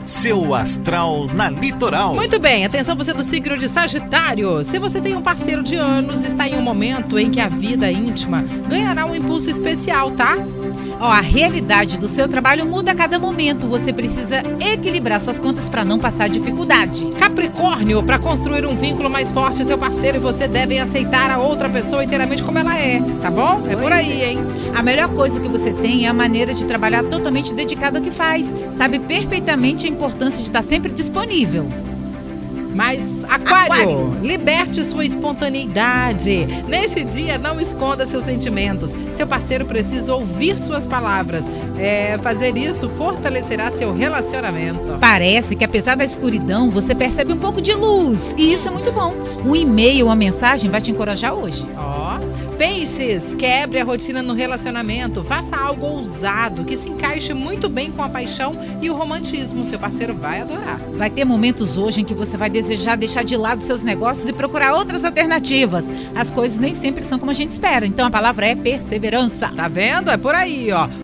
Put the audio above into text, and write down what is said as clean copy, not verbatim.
Seu astral na Litoral. Muito bem, atenção você do signo de Sagitário. Se você tem um parceiro de anos, está em um momento em que a vida íntima ganhará um impulso especial, tá? A realidade do seu trabalho muda a cada momento. Você precisa equilibrar suas contas para não passar dificuldade. Capricórnio, para construir um vínculo mais forte, seu parceiro e você devem aceitar a outra pessoa inteiramente como ela é, tá bom? É por aí, hein? A melhor coisa que você tem é a maneira de trabalhar totalmente dedicado ao que faz. Sabe perfeitamente a importância de estar sempre disponível. Mas, Aquário, liberte sua espontaneidade. Neste dia, não esconda seus sentimentos. Seu parceiro precisa ouvir suas palavras. Fazer isso fortalecerá seu relacionamento. Parece que, apesar da escuridão, você percebe um pouco de luz. E isso é muito bom. Um e-mail, uma mensagem vai te encorajar hoje. Peixes, quebre a rotina no relacionamento. Faça algo ousado que se encaixe muito bem com a paixão e o romantismo. Seu parceiro vai adorar. Vai ter momentos hoje em que você vai desejar deixar de lado seus negócios e procurar outras alternativas. As coisas nem sempre são como a gente espera. Então a palavra é perseverança. Tá vendo? É por aí, ó.